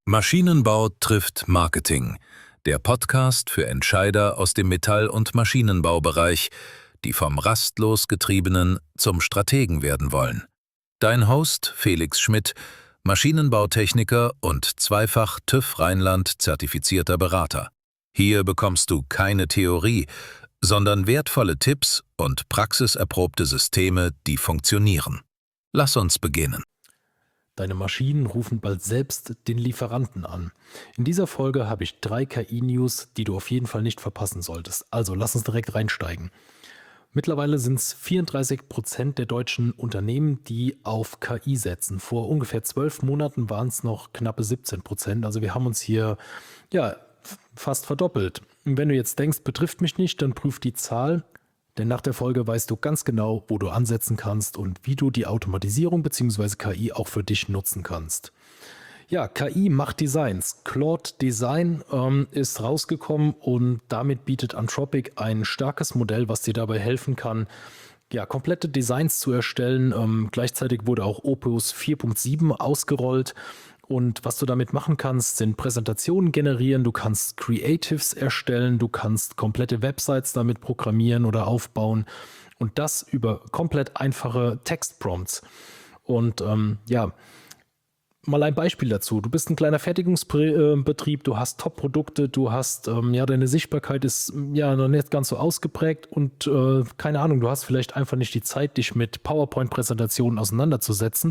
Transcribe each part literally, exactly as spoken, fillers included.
Maschinenbau trifft Marketing, der Podcast für Entscheider aus dem Metall- und Maschinenbaubereich, die vom rastlos Getriebenen zum Strategen werden wollen. Dein Host Felix Schmidt, Maschinenbautechniker und zweifach TÜV Rheinland zertifizierter Berater. Hier bekommst du keine Theorie, sondern wertvolle Tipps und praxiserprobte Systeme, die funktionieren. Lass uns beginnen. Deine Maschinen rufen bald selbst den Lieferanten an. In dieser Folge habe ich drei K I-News, die du auf jeden Fall nicht verpassen solltest. Also lass uns direkt reinsteigen. Mittlerweile sind es vierunddreißig Prozent der deutschen Unternehmen, die auf K I setzen. Vor ungefähr zwölf Monaten waren es noch knappe siebzehn Prozent. Also wir haben uns hier ja, fast verdoppelt. Und wenn du jetzt denkst, betrifft mich nicht, dann prüf die Zahl. Denn nach der Folge weißt du ganz genau, wo du ansetzen kannst und wie du die Automatisierung bzw. K I auch für dich nutzen kannst. Ja, K I macht Designs. Claude Design ähm, ist rausgekommen und damit bietet Anthropic ein starkes Modell, was dir dabei helfen kann, ja, komplette Designs zu erstellen. Ähm, gleichzeitig wurde auch Opus vier Punkt sieben ausgerollt. Und was du damit machen kannst, sind Präsentationen generieren, du kannst Creatives erstellen, du kannst komplette Websites damit programmieren oder aufbauen und das über komplett einfache Textprompts. Und ähm, ja, mal ein Beispiel dazu. Du bist ein kleiner Fertigungsbetrieb, du hast Top-Produkte, du hast, ähm, ja, deine Sichtbarkeit ist ja noch nicht ganz so ausgeprägt und äh, keine Ahnung, du hast vielleicht einfach nicht die Zeit, dich mit PowerPoint-Präsentationen auseinanderzusetzen.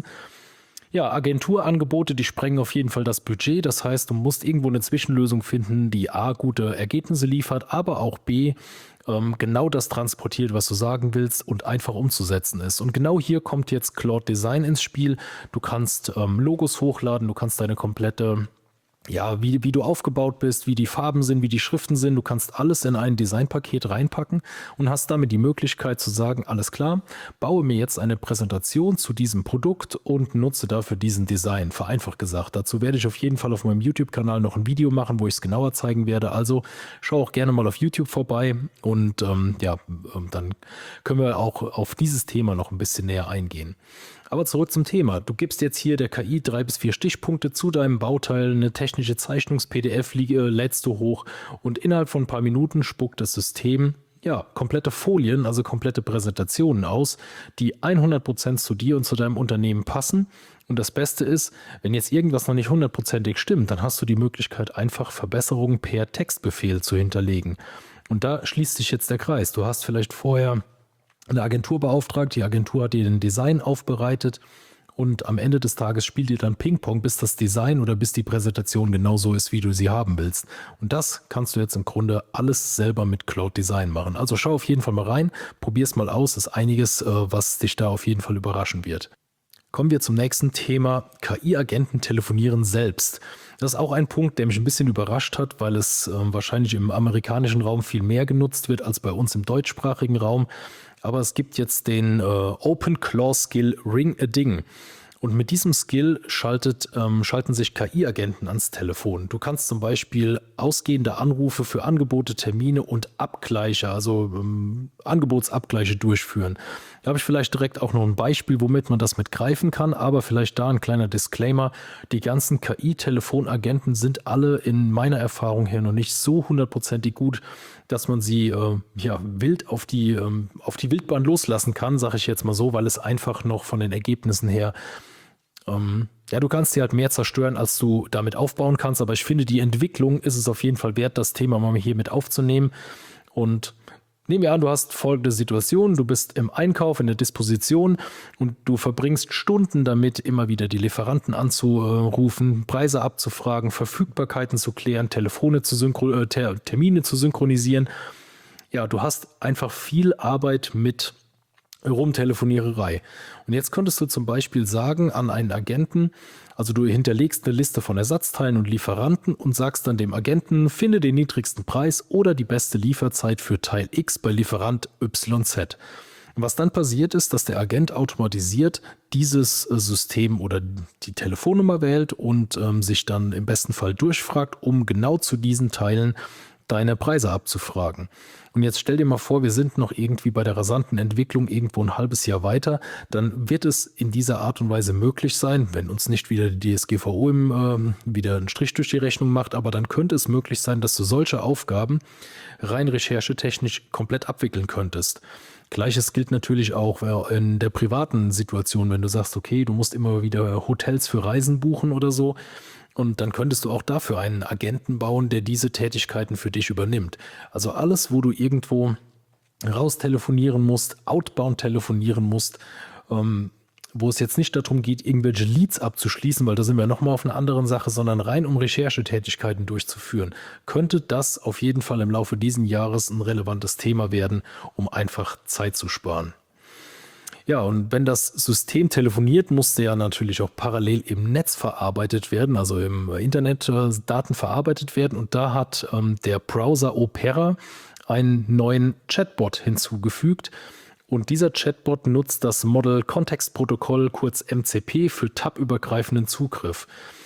Ja, Agenturangebote, die sprengen auf jeden Fall das Budget. Das heißt, du musst irgendwo eine Zwischenlösung finden, die A, gute Ergebnisse liefert, aber auch B, ähm, genau das transportiert, was du sagen willst und einfach umzusetzen ist. Und genau hier kommt jetzt Claude Design ins Spiel. Du kannst ähm, Logos hochladen, du kannst deine komplette... Ja, wie, wie du aufgebaut bist, wie die Farben sind, wie die Schriften sind. Du kannst alles in ein Designpaket reinpacken und hast damit die Möglichkeit zu sagen, alles klar, baue mir jetzt eine Präsentation zu diesem Produkt und nutze dafür diesen Design. Vereinfacht gesagt. Dazu werde ich auf jeden Fall auf meinem YouTube-Kanal noch ein Video machen, wo ich es genauer zeigen werde. Also schau auch gerne mal auf YouTube vorbei und ähm, ja, dann können wir auch auf dieses Thema noch ein bisschen näher eingehen. Aber zurück zum Thema. Du gibst jetzt hier der K I drei bis vier Stichpunkte zu deinem Bauteil, eine technische Zeichnungs-P D F lädst du hoch und innerhalb von ein paar Minuten spuckt das System ja komplette Folien, also komplette Präsentationen aus, die hundert Prozent zu dir und zu deinem Unternehmen passen. Und das Beste ist, wenn jetzt irgendwas noch nicht hundertprozentig stimmt, dann hast du die Möglichkeit, einfach Verbesserungen per Textbefehl zu hinterlegen. Und da schließt sich jetzt der Kreis. Du hast vielleicht vorher eine Agentur beauftragt, die Agentur hat dir den Design aufbereitet und am Ende des Tages spielt ihr dann Ping-Pong, bis das Design oder bis die Präsentation genauso ist, wie du sie haben willst. Und das kannst du jetzt im Grunde alles selber mit Claude Design machen. Also schau auf jeden Fall mal rein, probier es mal aus, ist einiges, was dich da auf jeden Fall überraschen wird. Kommen wir zum nächsten Thema, K I-Agenten telefonieren selbst. Das ist auch ein Punkt, der mich ein bisschen überrascht hat, weil es äh, wahrscheinlich im amerikanischen Raum viel mehr genutzt wird als bei uns im deutschsprachigen Raum. Aber es gibt jetzt den äh, Open Claw Skill Ring a Ding. Und mit diesem Skill schaltet, ähm, schalten sich K I-Agenten ans Telefon. Du kannst zum Beispiel ausgehende Anrufe für Angebote, Termine und Abgleiche, also ähm, Angebotsabgleiche durchführen. Da habe ich vielleicht direkt auch noch ein Beispiel, womit man das mit greifen kann, aber vielleicht da ein kleiner Disclaimer. Die ganzen K I-Telefonagenten sind alle in meiner Erfahrung her noch nicht so hundertprozentig gut, dass man sie äh, ja, wild auf die, ähm, auf die Wildbahn loslassen kann, sage ich jetzt mal so, weil es einfach noch von den Ergebnissen her, ähm, ja, du kannst sie halt mehr zerstören, als du damit aufbauen kannst, aber ich finde, die Entwicklung ist es auf jeden Fall wert, das Thema mal hier mit aufzunehmen. Und nehmen wir an, du hast folgende Situation, du bist im Einkauf, in der Disposition und du verbringst Stunden damit, immer wieder die Lieferanten anzurufen, Preise abzufragen, Verfügbarkeiten zu klären, Telefone zu synchro- äh, Ter- Termine zu synchronisieren. Ja, du hast einfach viel Arbeit mit Rumtelefoniererei. Und jetzt könntest du zum Beispiel sagen an einen Agenten, also du hinterlegst eine Liste von Ersatzteilen und Lieferanten und sagst dann dem Agenten, finde den niedrigsten Preis oder die beste Lieferzeit für Teil X bei Lieferant Y Z. Was dann passiert ist, dass der Agent automatisiert dieses System oder die Telefonnummer wählt und ähm, sich dann im besten Fall durchfragt, um genau zu diesen Teilen deine Preise abzufragen. Und jetzt stell dir mal vor, wir sind noch irgendwie bei der rasanten Entwicklung irgendwo ein halbes Jahr weiter, dann wird es in dieser Art und Weise möglich sein, wenn uns nicht wieder die D S G V O im, ähm, wieder einen Strich durch die Rechnung macht, aber dann könnte es möglich sein, dass du solche Aufgaben rein recherchetechnisch komplett abwickeln könntest. Gleiches gilt natürlich auch in der privaten Situation, wenn du sagst, okay, du musst immer wieder Hotels für Reisen buchen oder so. Und dann könntest du auch dafür einen Agenten bauen, der diese Tätigkeiten für dich übernimmt. Also alles, wo du irgendwo raus telefonieren musst, outbound telefonieren musst, ähm, wo es jetzt nicht darum geht, irgendwelche Leads abzuschließen, weil da sind wir nochmal auf einer anderen Sache, sondern rein um Recherchetätigkeiten durchzuführen, könnte das auf jeden Fall im Laufe dieses Jahres ein relevantes Thema werden, um einfach Zeit zu sparen. Ja, und wenn das System telefoniert, musste ja natürlich auch parallel im Netz verarbeitet werden, also im Internet äh, Daten verarbeitet werden. Und da hat ähm, der Browser Opera einen neuen Chatbot hinzugefügt. Und dieser Chatbot nutzt das Model Context Protocol, kurz M C P, für tabübergreifenden Zugriff.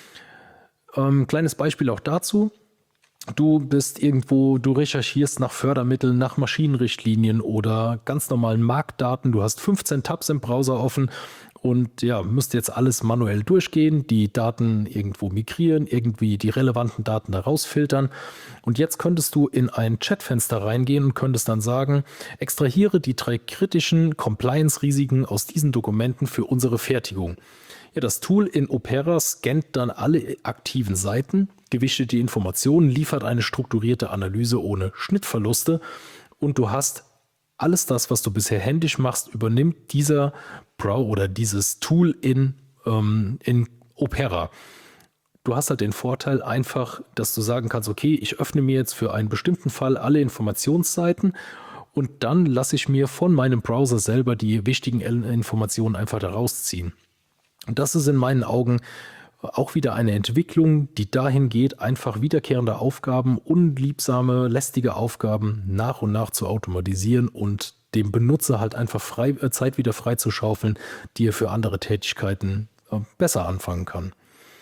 Ähm, kleines Beispiel auch dazu. Du bist irgendwo, du recherchierst nach Fördermitteln, nach Maschinenrichtlinien oder ganz normalen Marktdaten. Du hast fünfzehn Tabs im Browser offen und ja, müsst jetzt alles manuell durchgehen, die Daten irgendwo migrieren, irgendwie die relevanten Daten da rausfiltern. Und jetzt könntest du in ein Chatfenster reingehen und könntest dann sagen, extrahiere die drei kritischen Compliance-Risiken aus diesen Dokumenten für unsere Fertigung. Ja, das Tool in Opera scannt dann alle aktiven Seiten, gewichtet die Informationen, liefert eine strukturierte Analyse ohne Schnittverluste und du hast alles das, was du bisher händisch machst, übernimmt dieser Pro oder dieses Tool in, ähm, in Opera. Du hast halt den Vorteil einfach, dass du sagen kannst, okay, ich öffne mir jetzt für einen bestimmten Fall alle Informationsseiten und dann lasse ich mir von meinem Browser selber die wichtigen Informationen einfach da rausziehen. Und das ist in meinen Augen auch wieder eine Entwicklung, die dahin geht, einfach wiederkehrende Aufgaben, unliebsame, lästige Aufgaben nach und nach zu automatisieren und dem Benutzer halt einfach frei, äh, Zeit wieder freizuschaufeln, die er für andere Tätigkeiten äh, besser anfangen kann.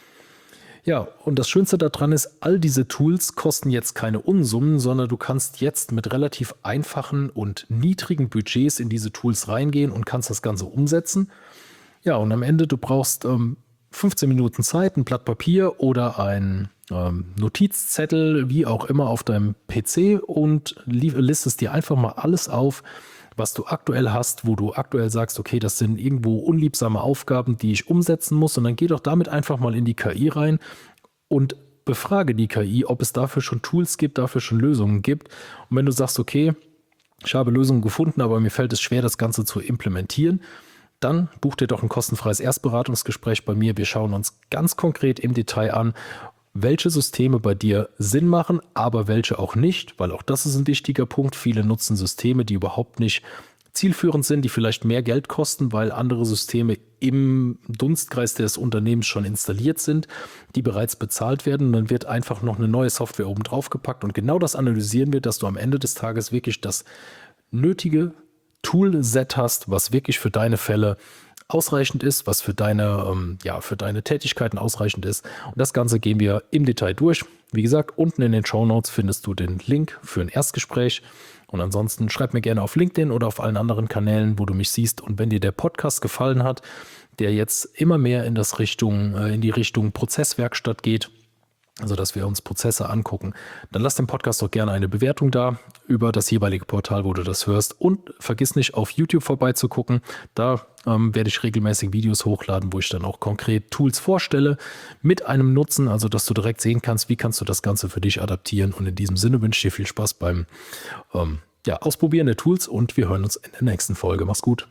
Ja, und das Schönste daran ist, all diese Tools kosten jetzt keine Unsummen, sondern du kannst jetzt mit relativ einfachen und niedrigen Budgets in diese Tools reingehen und kannst das Ganze umsetzen. Ja, und am Ende, du brauchst ähm, fünfzehn Minuten Zeit, ein Blatt Papier oder ein ähm, Notizzettel, wie auch immer, auf deinem P C und li- listest dir einfach mal alles auf, was du aktuell hast, wo du aktuell sagst, okay, das sind irgendwo unliebsame Aufgaben, die ich umsetzen muss. Und dann geh doch damit einfach mal in die K I rein und befrage die K I, ob es dafür schon Tools gibt, dafür schon Lösungen gibt. Und wenn du sagst, okay, ich habe Lösungen gefunden, aber mir fällt es schwer, das Ganze zu implementieren, dann buch dir doch ein kostenfreies Erstberatungsgespräch bei mir. Wir schauen uns ganz konkret im Detail an, welche Systeme bei dir Sinn machen, aber welche auch nicht, weil auch das ist ein wichtiger Punkt. Viele nutzen Systeme, die überhaupt nicht zielführend sind, die vielleicht mehr Geld kosten, weil andere Systeme im Dunstkreis des Unternehmens schon installiert sind, die bereits bezahlt werden. Und dann wird einfach noch eine neue Software oben drauf gepackt. Und genau das analysieren wir, dass du am Ende des Tages wirklich das nötige Toolset hast, was wirklich für deine Fälle ausreichend ist, was für deine, ähm, ja, für deine Tätigkeiten ausreichend ist. Und das Ganze gehen wir im Detail durch. Wie gesagt, unten in den Shownotes findest du den Link für ein Erstgespräch. Und ansonsten schreib mir gerne auf LinkedIn oder auf allen anderen Kanälen, wo du mich siehst. Und wenn dir der Podcast gefallen hat, der jetzt immer mehr in das Richtung, äh, in die Richtung Prozesswerkstatt geht, also dass wir uns Prozesse angucken, dann lass dem Podcast doch gerne eine Bewertung da über das jeweilige Portal, wo du das hörst. Und vergiss nicht, auf YouTube vorbeizugucken. Da ähm, werde ich regelmäßig Videos hochladen, wo ich dann auch konkret Tools vorstelle mit einem Nutzen, also dass du direkt sehen kannst, wie kannst du das Ganze für dich adaptieren. Und in diesem Sinne wünsche ich dir viel Spaß beim ähm, ja, Ausprobieren der Tools und wir hören uns in der nächsten Folge. Mach's gut.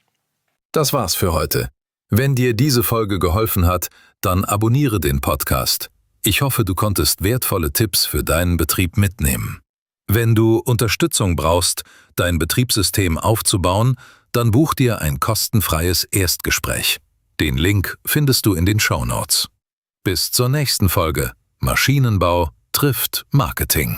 Das war's für heute. Wenn dir diese Folge geholfen hat, dann abonniere den Podcast. Ich hoffe, du konntest wertvolle Tipps für deinen Betrieb mitnehmen. Wenn du Unterstützung brauchst, dein Betriebssystem aufzubauen, dann buch dir ein kostenfreies Erstgespräch. Den Link findest du in den Shownotes. Bis zur nächsten Folge. Maschinenbau trifft Marketing.